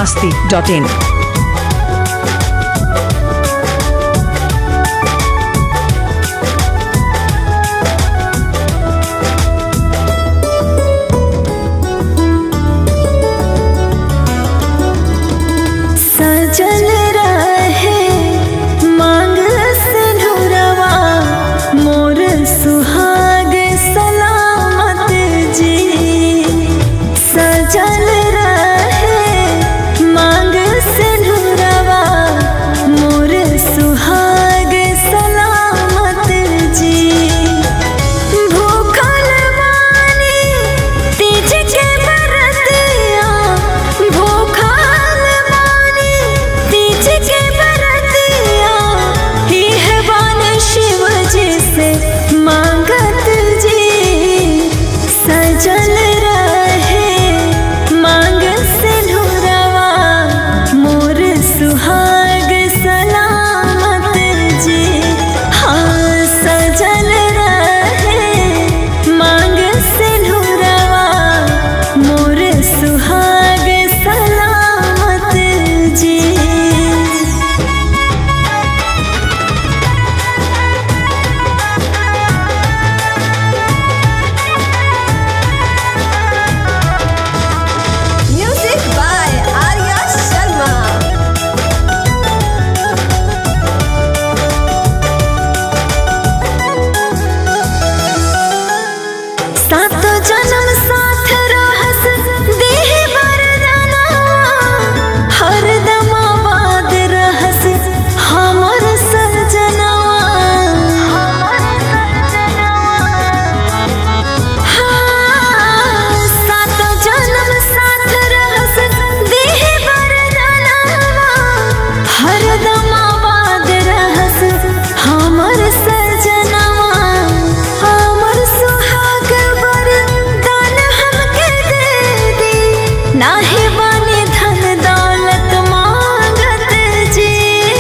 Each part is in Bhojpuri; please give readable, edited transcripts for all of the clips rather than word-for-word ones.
biharmasti.in। सजल रहे मांग सिंदूरवा मोर सुहाग सलामत जी। सजल रहे मांग सिंदूरवा मोर सुहाग सलामत जी। भूखल बानी तीज के बरतिया, भूखल बानी तीज के बरतिया, ही है बान शिव जी से मांगत जी। सजल रहे मांग सिंदूरवा मोर सुहाग सलामत जी। हाँ सजल रहे मांग सिंदूरवा मोर सुहाग सलामत जी। Music by Arya Sharma। सातो जन्म साथ रहस देह वरदाना, हरदम आबाद रहस हमर सजनवा। हाँ, सातो जन्म साथ रहस देह वरदाना, हरदम आबाद रहस हमर सजनवा। हमर सुहाग वरदान हमके दे दी, नाहे बानी धन दौलत मांगत जी।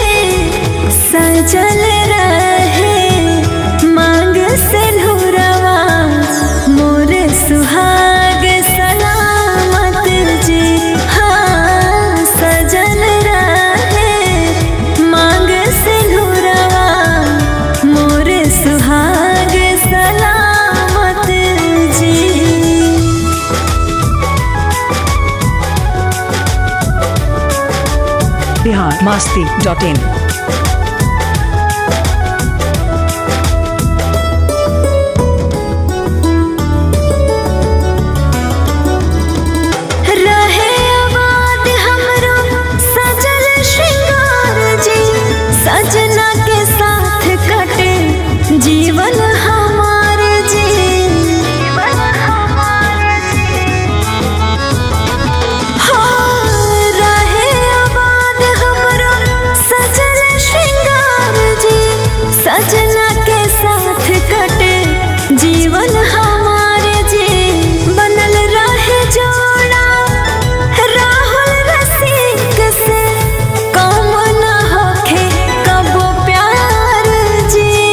सजल रहे मांग सिंदूरवा मोर सुहाग सलामत जी। हाँ सजल रहे मांग सिंदूरवा मोर सुहाग सलामत जी। biharmasti.in। रहे आबाद हमरो सजल श्रृंगार जी। सजना के साथ कटे जीवन हमार जी। हो रहे आबाद हमरो सजल श्रृंगार जी। सजना के साथ कटे जीवन हमार जी। बनल रहे जोड़ा राहुल रसिक से, कम न होखे कबो प्यार जी।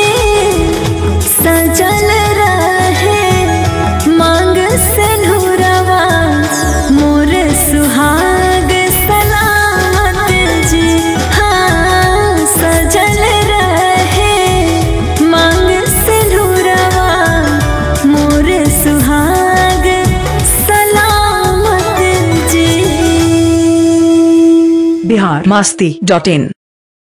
सजल रहे मांग सिंदूरवा मोर सुहाग सलामत जी। हाँ सजल रहे मांग सिंदूरवा मोर सुहाग सलामत जी। biharmasti.in।